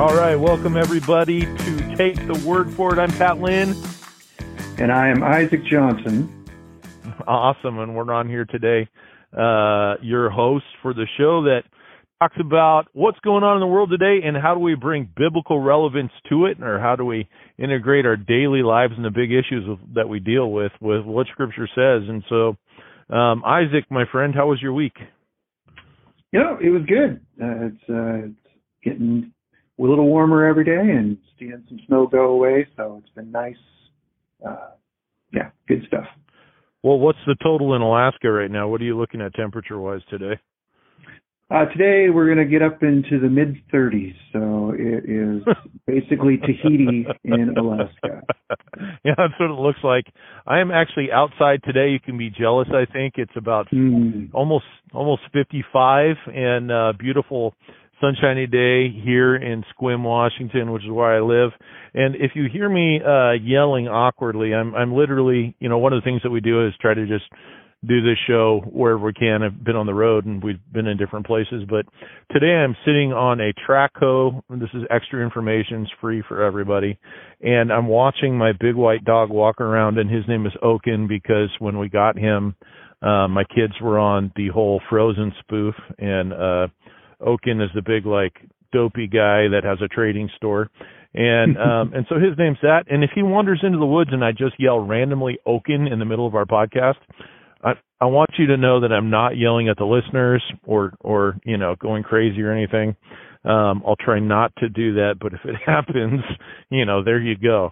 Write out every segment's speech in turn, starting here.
All right, welcome everybody to Take the Word for It. I'm Pat Lynn. And I am Isaac Johnson. Awesome, and we're on here today, your host for the show that talks about what's going on in the world today and how do we bring biblical relevance to it, or how do we integrate our daily lives and the big issues that we deal with what Scripture says. And so, Isaac, my friend, how was your week? You know, it was good. It's getting a little warmer every day and seeing some snow go away, so it's been nice. Yeah, good stuff. Well, what's the total in Alaska right now? What are you looking at temperature-wise today? Today we're going to get up into the mid-30s, so it is basically Tahiti in Alaska. Yeah, that's what it looks like. I am actually outside today. You can be jealous, I think. It's about almost 55 and beautiful sunshiny day here in Sequim, Washington, which is where I live. And if you hear me yelling awkwardly, I'm literally, one of the things that we do is try to just do this show wherever we can. I've been on the road and we've been in different places, but today I'm sitting on a track hoe. This is extra information. It's free for everybody. And I'm watching my big white dog walk around, and his name is Oaken because when we got him, my kids were on the whole Frozen spoof, and Oaken is the big, dopey guy that has a trading store. And and so his name's that. And if he wanders into the woods and I just yell randomly Oaken in the middle of our podcast, I want you to know that I'm not yelling at the listeners or going crazy or anything. I'll try not to do that, but if it happens, there you go.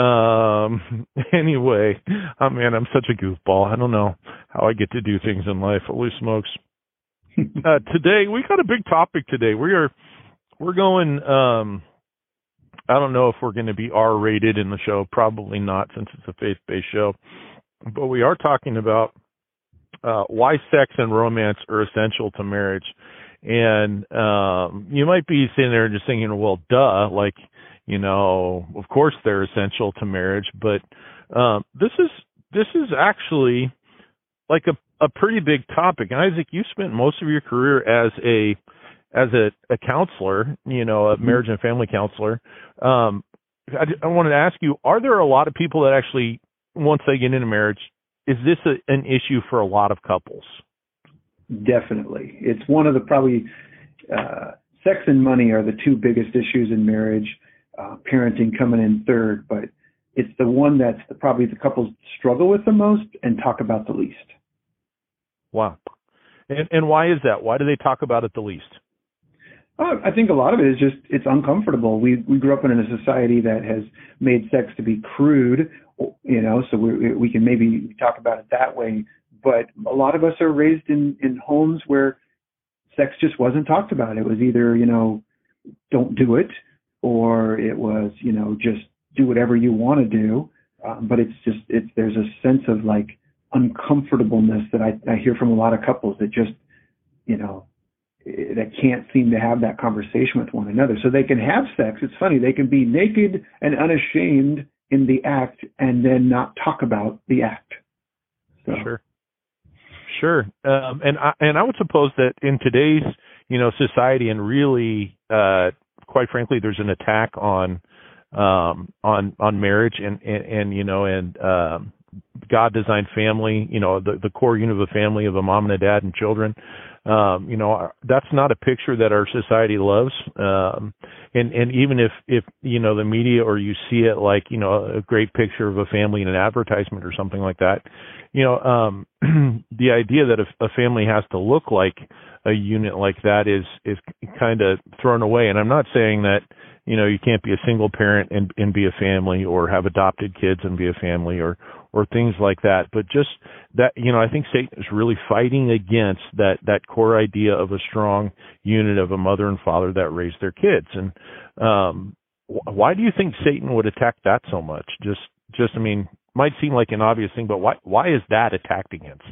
Anyway, man, I'm such a goofball. I don't know how I get to do things in life. Holy smokes. Today we got a big topic today. We're going I don't know if we're going to be R-rated in the show, probably not, since it's a faith-based show, but we are talking about why sex and romance are essential to marriage. And you might be sitting there just thinking, well, duh, of course they're essential to marriage, but this is actually like a pretty big topic. And Isaac, you spent most of your career as a counselor, a marriage and family counselor. I wanted to ask you, are there a lot of people that actually, once they get into marriage, is this an issue for a lot of couples? Definitely. It's one of the probably sex and money are the two biggest issues in marriage, parenting coming in third, but it's the one that's probably the couples struggle with the most and talk about the least. Wow. And why is that? Why do they talk about it the least? I think a lot of it is just it's uncomfortable. We grew up in a society that has made sex to be crude, so we can maybe talk about it that way. But a lot of us are raised in homes where sex just wasn't talked about. It was either, don't do it, or it was, just do whatever you want to do. But there's a sense of uncomfortableness that I hear from a lot of couples that just, that can't seem to have that conversation with one another. So they can have sex. It's funny. They can be naked and unashamed in the act and then not talk about the act. So. Sure. And I would suppose that in today's, society, and really, quite frankly, there's an attack on marriage and God designed family, the core unit of a family of a mom and a dad and children. That's not a picture that our society loves. And even if the media or you see it a great picture of a family in an advertisement or something like that, the idea that a family has to look like a unit like that is kind of thrown away. And I'm not saying that, you can't be a single parent and be a family, or have adopted kids and be a family, or things like that. But just that, I think Satan is really fighting against that core idea of a strong unit of a mother and father that raise their kids. And why do you think Satan would attack that so much? Might seem like an obvious thing, but why is that attacked against?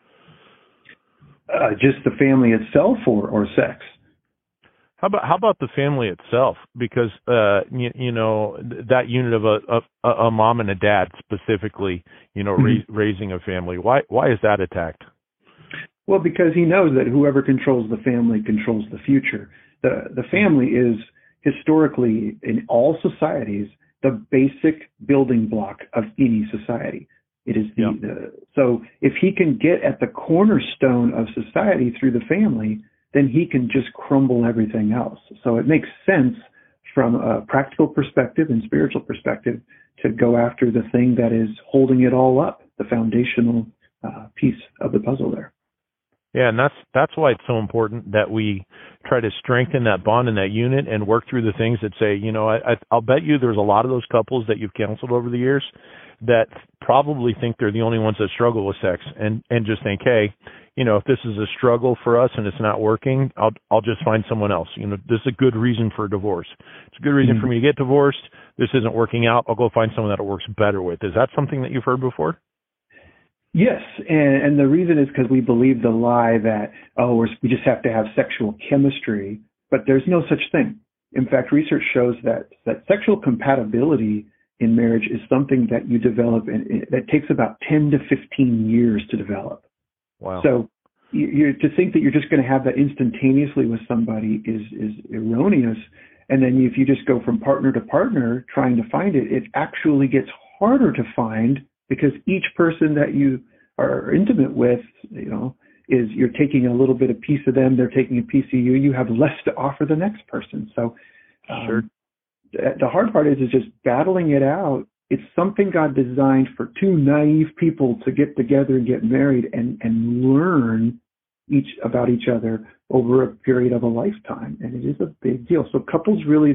Just the family itself, or sex? How about the family itself? Because that unit of a mom and a dad specifically, raising a family. Why is that attacked? Well, because he knows that whoever controls the family controls the future. The family is historically in all societies the basic building block of any society. It is so if he can get at the cornerstone of society through the family, then he can just crumble everything else. So it makes sense from a practical perspective and spiritual perspective to go after the thing that is holding it all up, the foundational piece of the puzzle there. Yeah, and that's why it's so important that we try to strengthen that bond and that unit and work through the things that say, I'll bet you there's a lot of those couples that you've counseled over the years that probably think they're the only ones that struggle with sex and just think, hey, if this is a struggle for us and it's not working, I'll just find someone else. This is a good reason for a divorce. It's a good reason for me to get divorced. This isn't working out. I'll go find someone that it works better with. Is that something that you've heard before? Yes, and the reason is because we believe the lie that, we just have to have sexual chemistry, but there's no such thing. In fact, research shows that sexual compatibility in marriage is something that you develop, and that takes about 10 to 15 years to develop. Wow. So to think that you're just going to have that instantaneously with somebody is erroneous. And then if you just go from partner to partner trying to find it, it actually gets harder to find, because each person that you are intimate with, is you're taking a little bit of piece of them, they're taking a piece of you. You have less to offer the next person. So sure. The hard part is just battling it out. It's something God designed for two naive people to get together and get married and learn about each other over a period of a lifetime. And it is a big deal. So couples really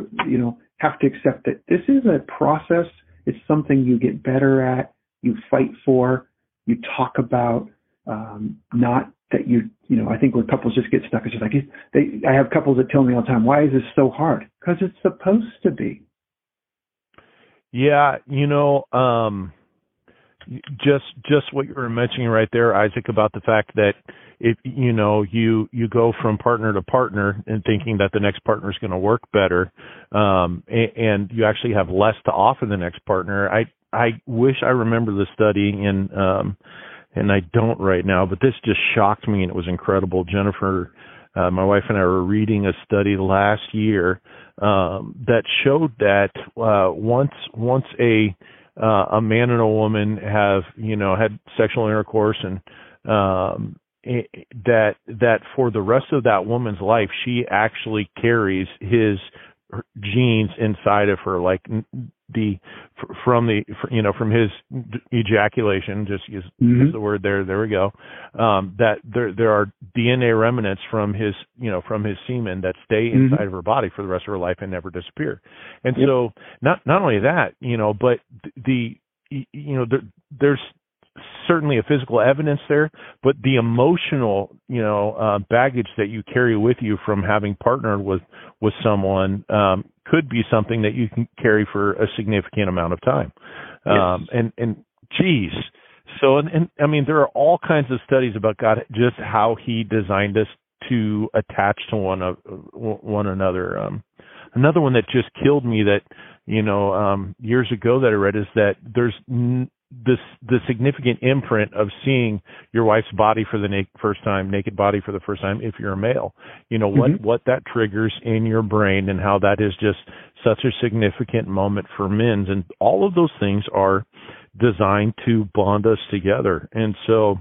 have to accept that this is a process. It's something you get better at, you fight for, you talk about, not that I think where couples just get stuck, it's just like, I have couples that tell me all the time, why is this so hard? Because it's supposed to be. Yeah, just what you were mentioning right there, Isaac, about the fact that if you go from partner to partner and thinking that the next partner is going to work better, and you actually have less to offer the next partner. I wish I remember the study, and I don't right now, but this just shocked me, and it was incredible. Jennifer, my wife, and I were reading a study last year that showed that once a man and a woman have had sexual intercourse, and that for the rest of that woman's life, she actually carries his genes inside of her, like from his ejaculation, just use the word there we go, that there are DNA remnants from his semen that stay inside of her body for the rest of her life and never disappear. And so not only that, but there's certainly a physical evidence there, but the emotional baggage that you carry with you from having partnered with someone could be something that you can carry for a significant amount of time. And geez, so and I mean, there are all kinds of studies about God, just how He designed us to attach to one another. Another one that just killed me that years ago that I read is that there's the significant imprint of seeing your wife's body for the first time, naked body for the first time, if you're a male, what that triggers in your brain, and how that is just such a significant moment for men. And all of those things are designed to bond us together. And so,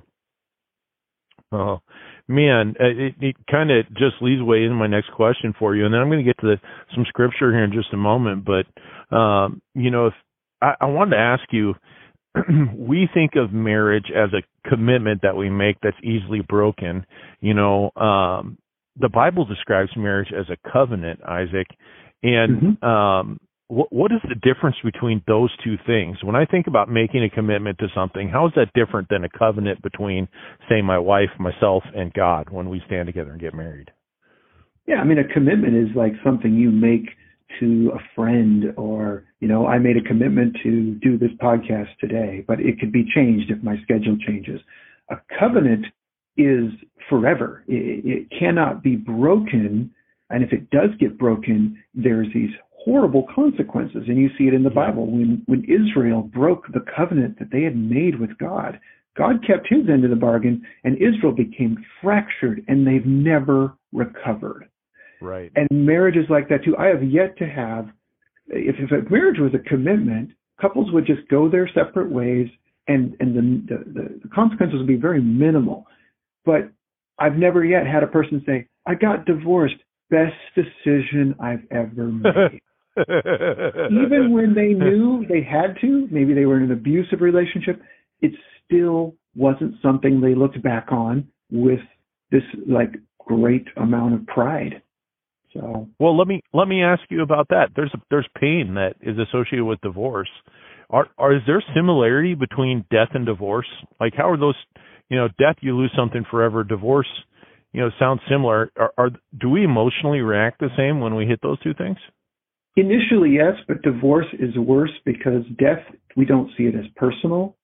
it kind of just leads way into my next question for you. And then I'm going to get to some scripture here in just a moment. But, if I wanted to ask you, we think of marriage as a commitment that we make that's easily broken. The Bible describes marriage as a covenant, Isaac. And what is the difference between those two things? When I think about making a commitment to something, how is that different than a covenant between, say, my wife, myself, and God when we stand together and get married? Yeah, I mean, a commitment is like something you make to a friend, or, I made a commitment to do this podcast today, but it could be changed if my schedule changes. A covenant is forever. It cannot be broken. And if it does get broken, there's these horrible consequences. And you see it in the Bible. When Israel broke the covenant that they had made with God, God kept His end of the bargain, and Israel became fractured, and they've never recovered. Right. And marriage is like that too. I have yet to have, if a marriage was a commitment, couples would just go their separate ways, and the consequences would be very minimal. But I've never yet had a person say, I got divorced, best decision I've ever made. Even when they knew they had to, maybe they were in an abusive relationship, it still wasn't something they looked back on with this like great amount of pride. So, well, let me ask you about that. There's pain that is associated with divorce. Is there similarity between death and divorce? Like, how are those? Death, you lose something forever. Divorce, sounds similar. Do we emotionally react the same when we hit those two things? Initially, yes, but divorce is worse because death, we don't see it as personal,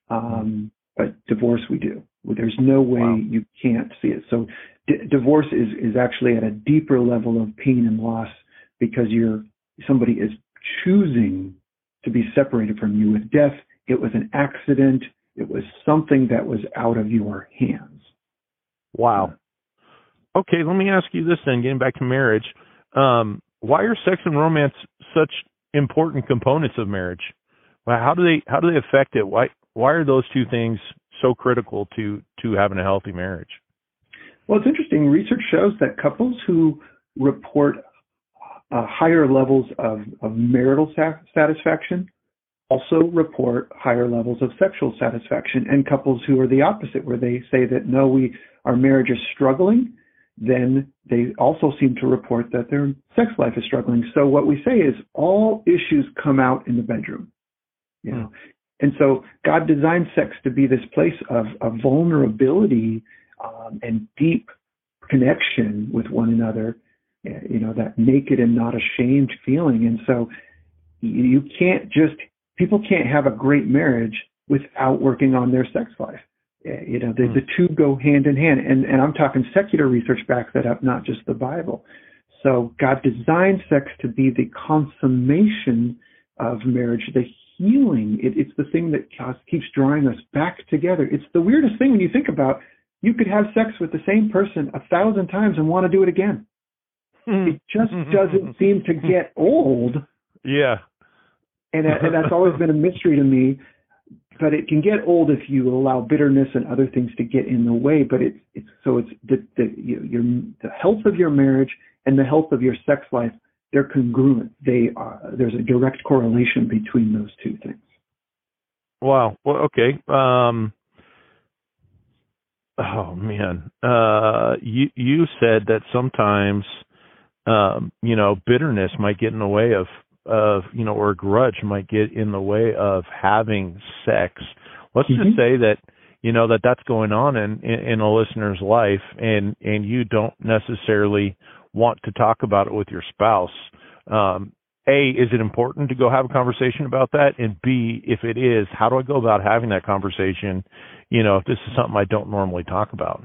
but divorce we do. There's no way you can't see it. So divorce is actually at a deeper level of pain and loss because somebody is choosing to be separated from you. With death, it was an accident. It was something that was out of your hands. Wow. Okay, let me ask you this then, getting back to marriage. Why are sex and romance such important components of marriage? How do they affect it? Why are those two things so critical to having a healthy marriage? Well, it's interesting. Research shows that couples who report higher levels of marital satisfaction also report higher levels of sexual satisfaction, and couples who are the opposite, where they say that no, our marriage is struggling, then they also seem to report that their sex life is struggling. So what we say is all issues come out in the bedroom, And so God designed sex to be this place of vulnerability and deep connection with one another, that naked and not ashamed feeling. And so people can't have a great marriage without working on their sex life. The two go hand in hand. And I'm talking secular research backs that up, not just the Bible. So God designed sex to be the consummation of marriage, the healing. It's the thing that keeps drawing us back together. It's the weirdest thing when you think about, you could have sex with the same person 1,000 times and want to do it again. It just doesn't seem to get old. Yeah. And that's always been a mystery to me. But it can get old if you allow bitterness and other things to get in the way. But it's the health of your marriage and the health of your sex life, they're congruent. There's a direct correlation between those two things. Wow. Well, okay. Oh man. You said that sometimes bitterness might get in the way of or a grudge might get in the way of having sex. Let's just say that, that's going on in a listener's life, and you don't necessarily want to talk about it with your spouse. A, is it important to go have a conversation about that? And B, if it is, how do I go about having that conversation, if this is something I don't normally talk about?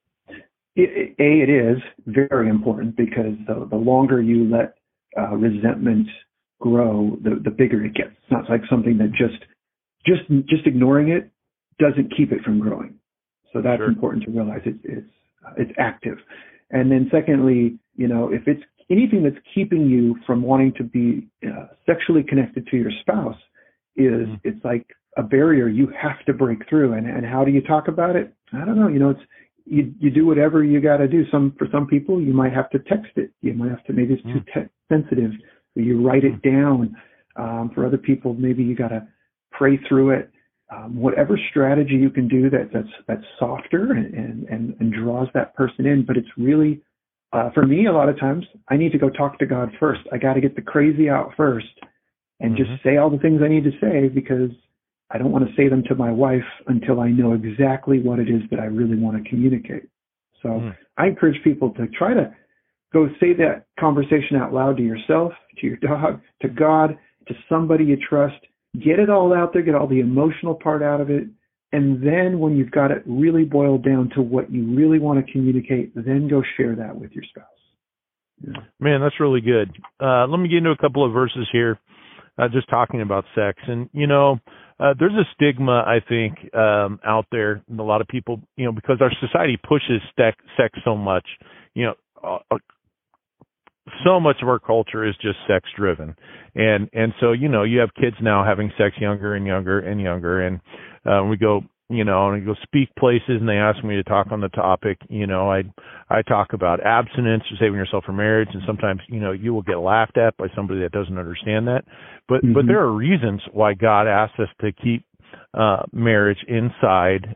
It is very important because the longer you let resentment grow, the bigger it gets. It's not like something that just ignoring it doesn't keep it from growing. So that's important to realize. It's active. And then secondly, if it's anything that's keeping you from wanting to be sexually connected to your spouse, it's like a barrier you have to break through. And how do you talk about it? I don't know. It's you do whatever you got to do. For some people, you might have to text it. You might have to, maybe it's too sensitive. You write it down. For other people, maybe you got to pray through it. Whatever strategy you can do that's softer and draws that person in. But it's really, for me, a lot of times I need to go talk to God first. I got to get the crazy out first and just say all the things I need to say, because I don't want to say them to my wife until I know exactly what it is that I really want to communicate. So I encourage people to try to go say that conversation out loud to yourself, to your dog, to God, to somebody you trust. Get it all out there, get all the emotional part out of it. And then when you've got it really boiled down to what you really want to communicate, then go share that with your spouse. Yeah. Man, that's really good. Let me get into a couple of verses here, just talking about sex. And, there's a stigma, I think, out there. And a lot of people, because our society pushes sex so much, so much of our culture is just sex driven. And so, you have kids now having sex younger and younger and younger. And we go, and I go speak places and they ask me to talk on the topic. I talk about abstinence or saving yourself for marriage. And sometimes, you will get laughed at by somebody that doesn't understand that. But there are reasons why God asks us to keep marriage inside,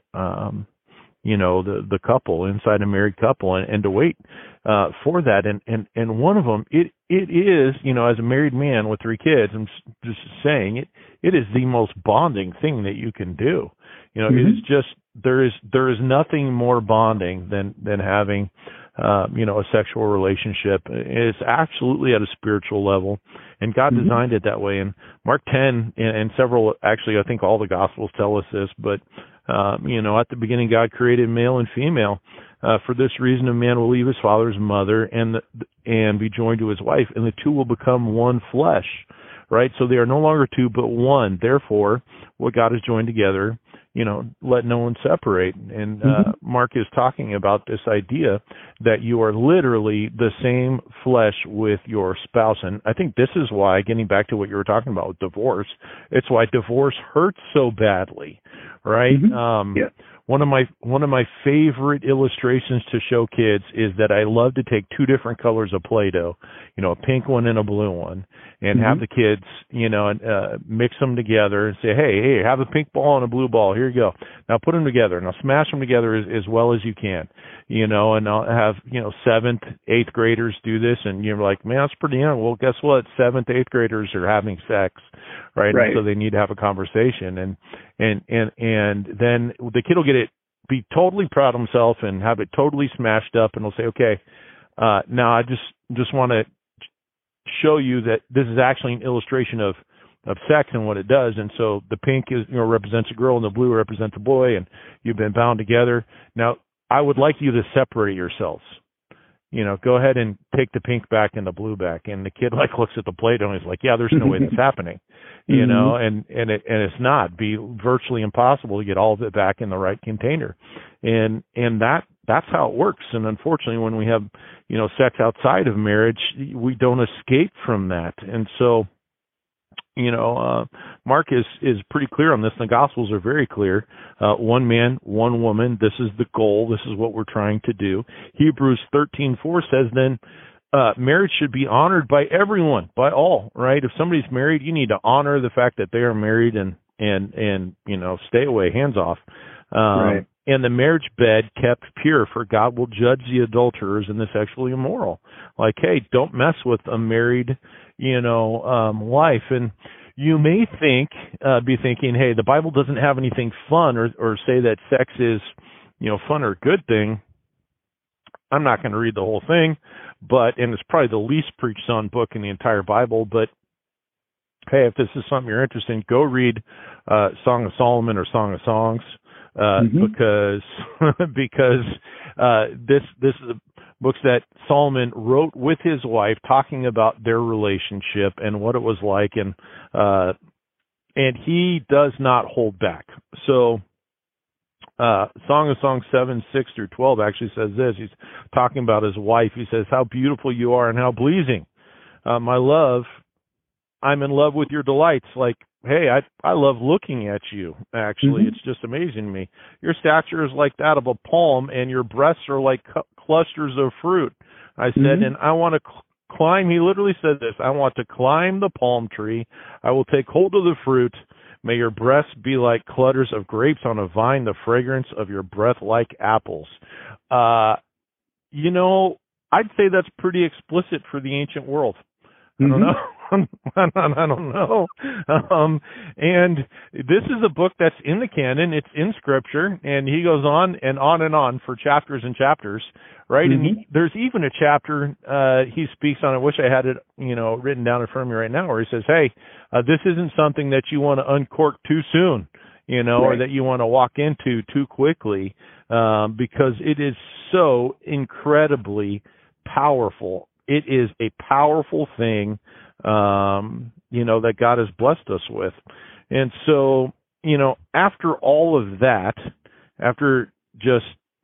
the couple, inside a married couple, and to wait for that. And one of them, it is, as a married man with 3 kids, I'm just saying it is the most bonding thing that you can do. It is just, there is nothing more bonding than having, a sexual relationship. It's absolutely at a spiritual level, and God designed it that way. And Mark 10 and several, actually, I think all the Gospels tell us this, but at the beginning, God created male and female. For this reason, a man will leave his father and mother and be joined to his wife, and the two will become one flesh, right? So they are no longer two, but one. Therefore, what God has joined together, let no one separate. And Mark is talking about this idea that you are literally the same flesh with your spouse. And I think this is why, getting back to what you were talking about with divorce, it's why divorce hurts so badly, right? Yeah. One of my favorite illustrations to show kids is that I love to take 2 different colors of Play-Doh, a pink one and a blue one, and have the kids, mix them together and say, hey, have a pink ball and a blue ball. Here you go. Now put them together. Now smash them together as well as you can, and I'll have, 7th, 8th graders do this. And you're like, man, that's pretty young. Well, guess what? 7th, 8th graders are having sex, right? And so they need to have a conversation. And then the kid will be totally proud of himself and have it totally smashed up, and he'll say, okay, now I just want to show you that this is actually an illustration of sex and what it does. And so the pink is, represents a girl and the blue represents a boy, and you've been bound together. Now, I would like you to separate yourselves. Go ahead and take the pink back and the blue back. And the kid looks at the Play-Doh and he's like, yeah, there's no way that's happening, and it's not. It'd be virtually impossible to get all of it back in the right container. And that's how it works. And unfortunately, when we have, sex outside of marriage, we don't escape from that. And so, Mark is pretty clear on this. The Gospels are very clear. One man, one woman. This is the goal. This is what we're trying to do. Hebrews 13:4 says then, marriage should be honored by everyone, by all, right? If somebody's married, you need to honor the fact that they are married and stay away, hands off. Right. And the marriage bed kept pure, for God will judge the adulterers and the sexually immoral. Like, hey, don't mess with a married, wife. And you may be thinking, hey, the Bible doesn't have anything fun or say that sex is, fun or a good thing. I'm not going to read the whole thing, and it's probably the least preached on book in the entire Bible. But hey, if this is something you're interested in, go read Song of Solomon or Song of Songs. Because this is books that Solomon wrote with his wife, talking about their relationship and what it was like, and he does not hold back. So, Song of Songs 7:6-12 actually says this. He's talking about his wife. He says, "How beautiful you are and how pleasing, my love. I'm in love with your delights." Like, hey, I love looking at you, actually. It's just amazing to me. Your stature is like that of a palm, and your breasts are like clusters of fruit. I said, and I want to climb. He literally said this. I want to climb the palm tree. I will take hold of the fruit. May your breasts be like clusters of grapes on a vine, the fragrance of your breath like apples. I'd say that's pretty explicit for the ancient world. I don't know. I don't know. And this is a book that's in the canon. It's in Scripture, and he goes on and on for chapters and chapters, right? And there's even a chapter he speaks on. I wish I had it, written down in front of me right now, where he says, "Hey, this isn't something that you want to uncork too soon, or that you want to walk into too quickly, because it is so incredibly powerful. It is a powerful thing, that God has blessed us with." And so, after all of that, after just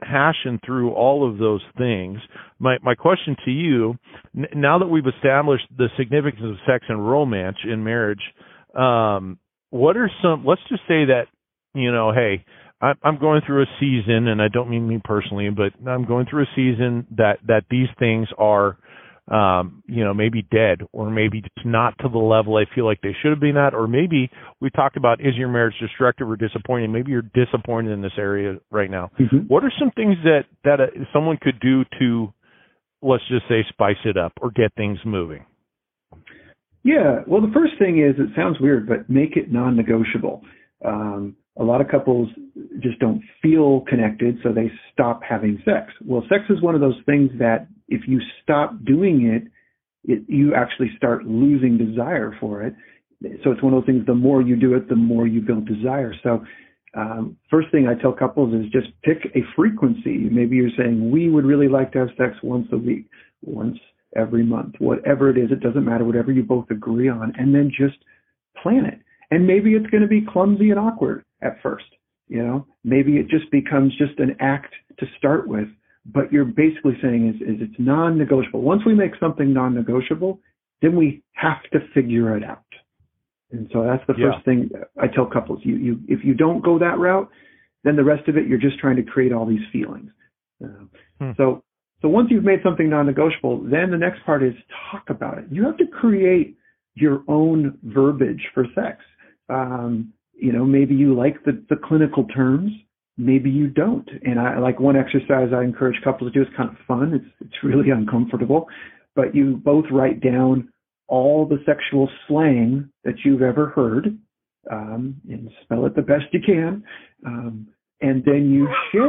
hashing through all of those things, my question to you, now that we've established the significance of sex and romance in marriage, what are some, let's just say that, hey, I'm going through a season, and I don't mean me personally, but I'm going through a season that these things are, maybe dead, or maybe just not to the level I feel like they should have been at, or maybe we talked about, is your marriage destructive or disappointing? Maybe you're disappointed in this area right now. Mm-hmm. What are some things that someone could do to, let's just say, spice it up or get things moving? Yeah, well, the first thing is, it sounds weird, but make it non-negotiable. A lot of couples just don't feel connected, so they stop having sex. Well, sex is one of those things that if you stop doing it, you actually start losing desire for it. So it's one of those things, the more you do it, the more you build desire. So first thing I tell couples is just pick a frequency. Maybe you're saying, we would really like to have sex once a week, once every month, whatever it is. It doesn't matter, whatever you both agree on, and then just plan it. And maybe it's going to be clumsy and awkward at first. Maybe it just becomes just an act to start with. But you're basically saying is it's non-negotiable. Once we make something non-negotiable, then we have to figure it out. And so that's the first thing I tell couples. You if you don't go that route, then the rest of it, you're just trying to create all these feelings. So once you've made something non-negotiable, then the next part is talk about it. You have to create your own verbiage for sex. Maybe you like the clinical terms, maybe you don't. And I like one exercise I encourage couples to do. It's kind of fun. It's really uncomfortable, but you both write down all the sexual slang that you've ever heard, and spell it the best you can. And then you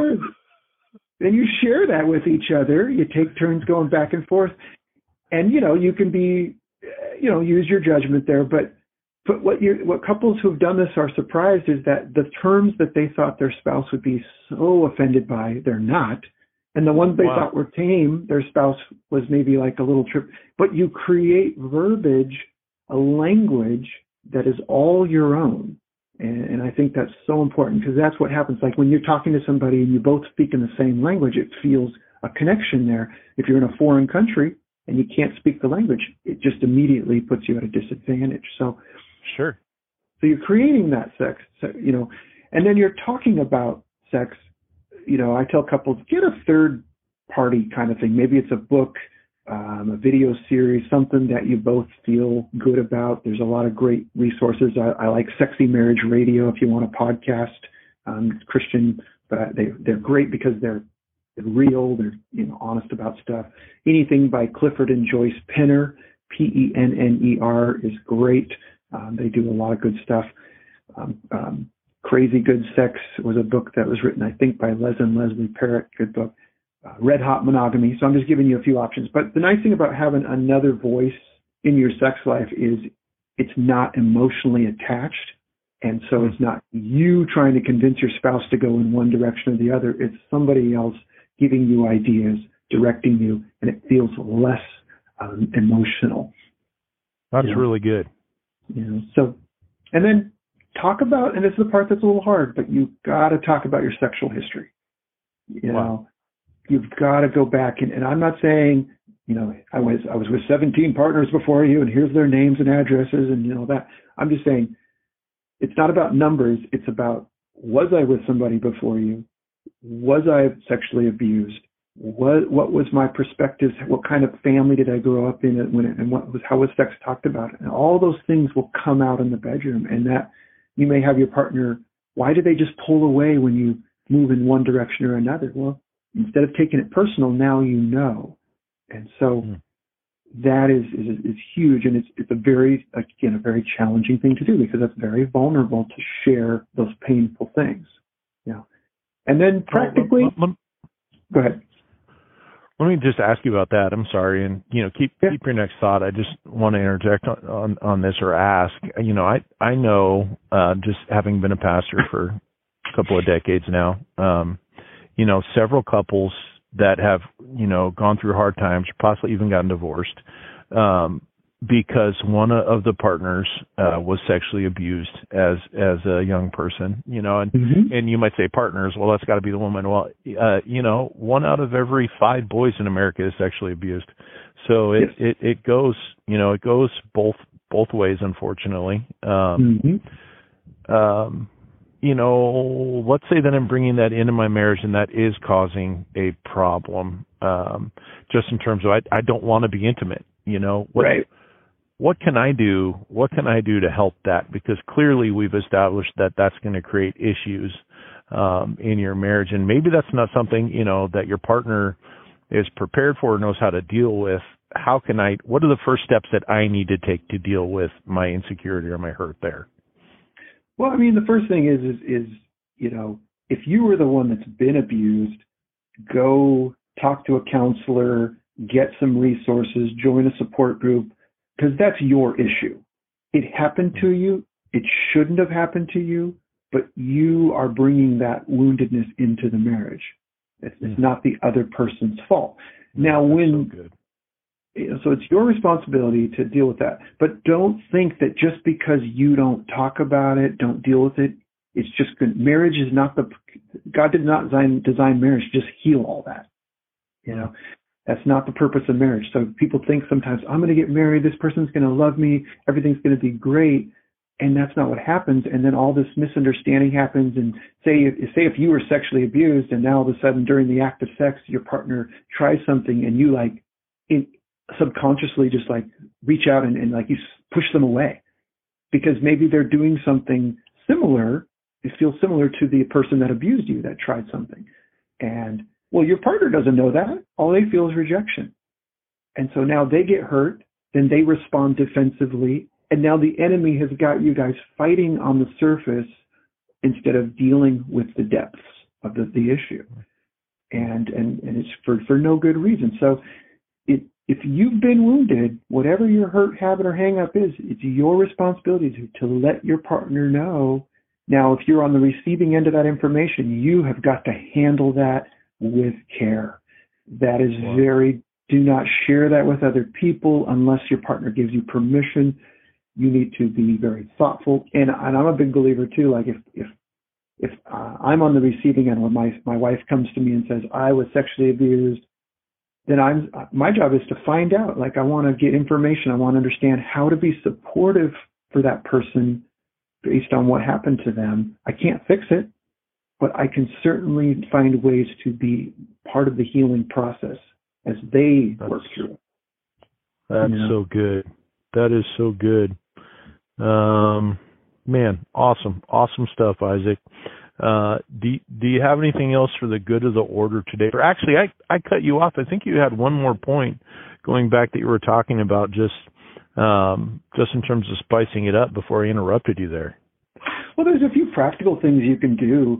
share that with each other. You take turns going back and forth, and you can be, use your judgment there, but what couples who've done this are surprised is that the terms that they thought their spouse would be so offended by, they're not. And the ones they thought were tame, their spouse was maybe like a little trip. But you create verbiage, a language that is all your own. And I think that's so important, because that's what happens. Like when you're talking to somebody and you both speak in the same language, it feels a connection there. If you're in a foreign country and you can't speak the language, it just immediately puts you at a disadvantage. So sure. So you're creating that sex, and then you're talking about sex. I tell couples, get a third party kind of thing. Maybe it's a book, a video series, something that you both feel good about. There's a lot of great resources. I like Sexy Marriage Radio if you want a podcast. It's Christian, but they're great because they're real. They're honest about stuff. Anything by Clifford and Joyce Penner, Penner, is great. They do a lot of good stuff. Crazy Good Sex was a book that was written, I think, by Les and Leslie Parrott. Good book. Red Hot Monogamy. So I'm just giving you a few options. But the nice thing about having another voice in your sex life is it's not emotionally attached. And so it's not you trying to convince your spouse to go in one direction or the other. It's somebody else giving you ideas, directing you, and it feels less emotional. That's really good. So, and then talk about, and this is the part that's a little hard, but you've got to talk about your sexual history. You've got to go back, and I'm not saying, I was with 17 partners before you, and here's their names and addresses, and that. I'm just saying, it's not about numbers. It's about, was I with somebody before you? Was I sexually abused? What was my perspective? What kind of family did I grow up in? And how was sex talked about? And all those things will come out in the bedroom. And that you may have your partner. Why do they just pull away when you move in one direction or another? Well, instead of taking it personal, now you know. And so that is huge, and it's a very challenging thing to do, because it's very vulnerable to share those painful things. And then practically, go ahead. Let me just ask you about that. I'm sorry, and keep your next thought. I just want to interject on this or ask. I know, just having been a pastor for a couple of decades now, several couples that have gone through hard times, or possibly even gotten divorced, because one of the partners was sexually abused as a young person, and you might say partners, well, that's got to be the woman. Well, one out of every 5 boys in America is sexually abused. So it goes both ways, unfortunately. Let's say that I'm bringing that into my marriage and that is causing a problem, just in terms of I don't want to be intimate, Right. What can I do? What can I do to help that? Because clearly we've established that that's going to create issues in your marriage, and maybe that's not something that your partner is prepared for or knows how to deal with. What are the first steps that I need to take to deal with my insecurity or my hurt there? Well, I mean, the first thing is if you were the one that's been abused, go talk to a counselor, get some resources, join a support group, because that's your issue. It happened to you. It shouldn't have happened to you, but you are bringing that woundedness into the marriage. It's not the other person's fault. Now, so it's your responsibility to deal with that. But don't think that just because you don't talk about it, don't deal with it, it's just good. Marriage is not God did not design marriage to just heal all that. That's not the purpose of marriage. So people think sometimes, I'm going to get married, this person's going to love me, everything's going to be great. And that's not what happens. And then all this misunderstanding happens. And say if you were sexually abused and now all of a sudden during the act of sex, your partner tries something and you subconsciously just reach out and you push them away because maybe they're doing something similar. It feels similar to the person that abused you that tried something. And well, your partner doesn't know that. All they feel is rejection. And so now they get hurt, then they respond defensively. And now the enemy has got you guys fighting on the surface instead of dealing with the depths of the issue. And it's for no good reason. So if you've been wounded, whatever your hurt, habit, or hang up is, it's your responsibility to let your partner know. Now, if you're on the receiving end of that information, you have got to handle that with care. That is do not share that with other people unless your partner gives you permission. You need to be very thoughtful. And I'm a big believer too, if I'm on the receiving end when my wife comes to me and says, I was sexually abused, then my job is to find out. I want to get information. I want to understand how to be supportive for that person based on what happened to them. I can't fix it, but I can certainly find ways to be part of the healing process as they work through it. That's so good. That is so good. Man, awesome stuff, Isaac. Do you have anything else for the good of the order today? Or actually, I cut you off. I think you had one more point going back that you were talking about just in terms of spicing it up before I interrupted you there. Well, there's a few practical things you can do.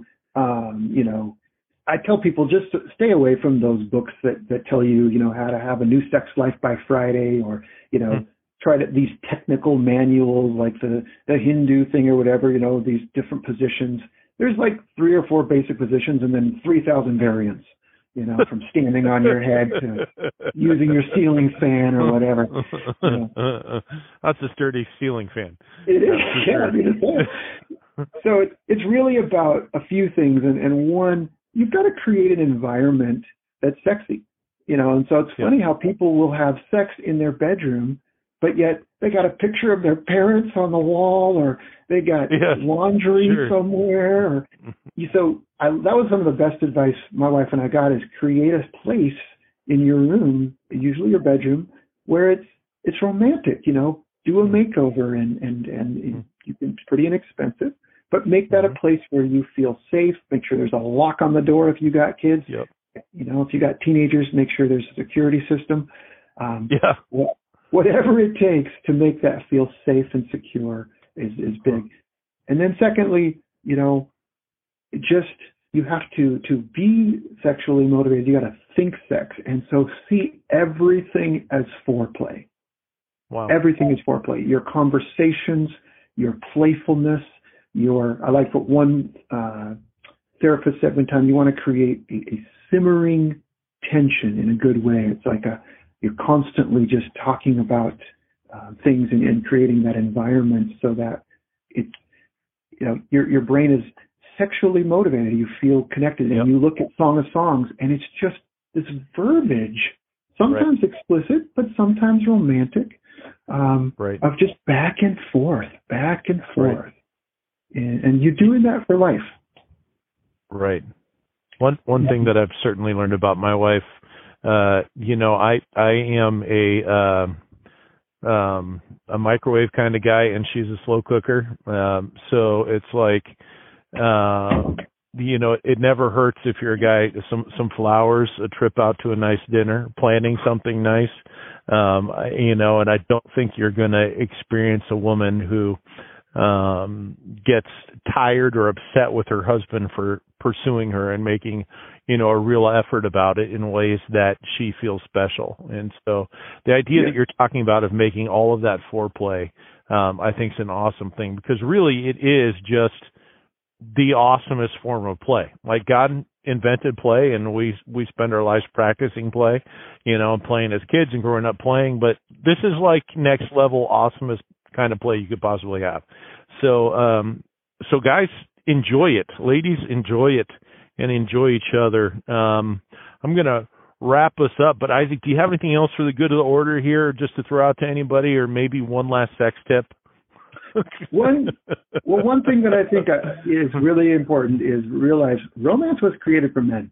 I tell people just to stay away from those books that tell you, how to have a new sex life by Friday, or, try these technical manuals like the Hindu thing or whatever, these different positions. There's 3 or 4 basic positions and then 3,000 variants, from standing on your head to using your ceiling fan or whatever. That's a sturdy ceiling fan. It is. Yeah, it is. So it's really about a few things. And one, you've got to create an environment that's sexy, and so it's funny how people will have sex in their bedroom, but yet they got a picture of their parents on the wall, or they got laundry somewhere. Or, that was some of the best advice my wife and I got, is create a place in your room, usually your bedroom, where it's romantic, do a makeover and it's pretty inexpensive, but make that a place where you feel safe. Make sure there's a lock on the door if you got kids. Yep. If you got teenagers, make sure there's a security system. Whatever it takes to make that feel safe and secure is big. And then secondly, you have to be sexually motivated. You got to think sex. And so see everything as foreplay. Wow. Everything is foreplay. Your conversations, your playfulness, I like what one therapist said one time, you want to create a simmering tension in a good way. It's like you're constantly just talking about things and creating that environment so that it's, your brain is sexually motivated. You feel connected, and you look at Song of Songs, and it's just this verbiage, sometimes explicit, but sometimes romantic, of just back and forth. And you're doing that for life. Right. One thing that I've certainly learned about my wife, I am a microwave kind of guy, and she's a slow cooker. So it's like, it never hurts if you're a guy, some flowers, a trip out to a nice dinner, planning something nice. And I don't think you're going to experience a woman who gets tired or upset with her husband for pursuing her and making, a real effort about it in ways that she feels special. And so the idea that you're talking about of making all of that foreplay, I think is an awesome thing, because really it is just the awesomest form of play. Like, God invented play, and we spend our lives practicing play, playing as kids and growing up playing, but this is like next level awesomest kind of play you could possibly have. So guys, enjoy it. Ladies, enjoy it and enjoy each other. I'm going to wrap us up, but Isaac, do you have anything else for the good of the order here, just to throw out to anybody, or maybe one last sex tip? One thing that I think is really important is realize romance was created for men.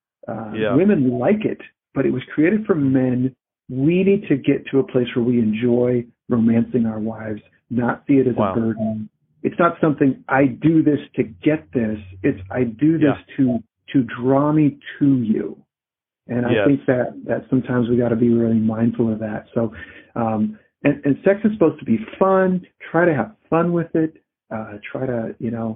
Women like it, but it was created for men. We need to get to a place where we enjoy romancing our wives, not see it as a burden. It's not something I do this to get this. It's I do this to draw me to you. And I think that sometimes we got to be really mindful of that. So, and sex is supposed to be fun. Try to have fun with it. Try to,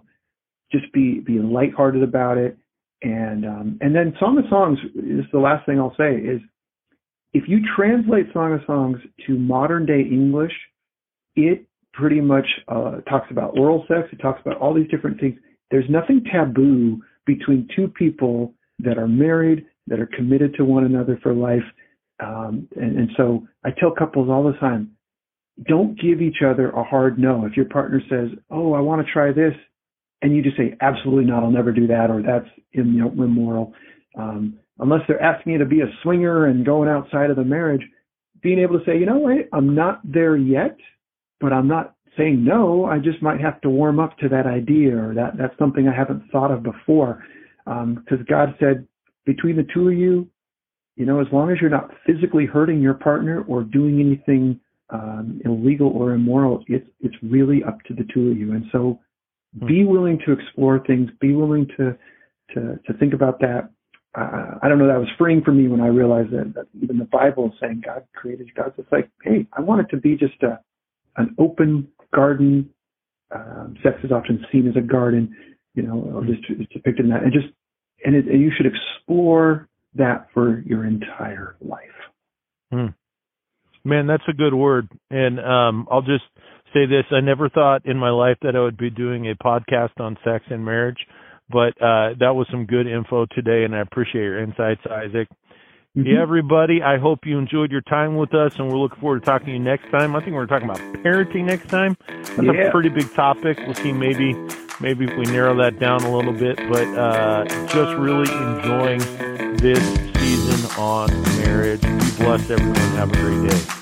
just be lighthearted about it. And then Song of Songs is the last thing I'll say is, if you translate Song of Songs to modern day English, it pretty much talks about oral sex. It talks about all these different things. There's nothing taboo between two people that are married, that are committed to one another for life. And so I tell couples all the time, don't give each other a hard no. If your partner says, oh, I want to try this, and you just say, absolutely not, I'll never do that, or that's immoral. Unless they're asking you to be a swinger and going outside of the marriage, being able to say, what, I'm not there yet, but I'm not saying no. I just might have to warm up to that idea, or that's something I haven't thought of before. Because God said, between the two of you, as long as you're not physically hurting your partner or doing anything illegal or immoral, it's really up to the two of you. And so be willing to explore things, be willing to think about that. I don't know, that was freeing for me when I realized that even the Bible is saying God created God. It's like, hey, I want it to be just an open garden. Sex is often seen as a garden, just depicted in that. And you should explore that for your entire life. Man, that's a good word. And I'll just say this. I never thought in my life that I would be doing a podcast on sex and marriage, but that was some good info today, and I appreciate your insights, Isaac. Yeah, everybody, I hope you enjoyed your time with us, and we're looking forward to talking to you next time. I think we're talking about parenting next time. That's a pretty big topic. We'll see maybe if we narrow that down a little bit, but just really enjoying this season on marriage. Be blessed, everyone. Have a great day.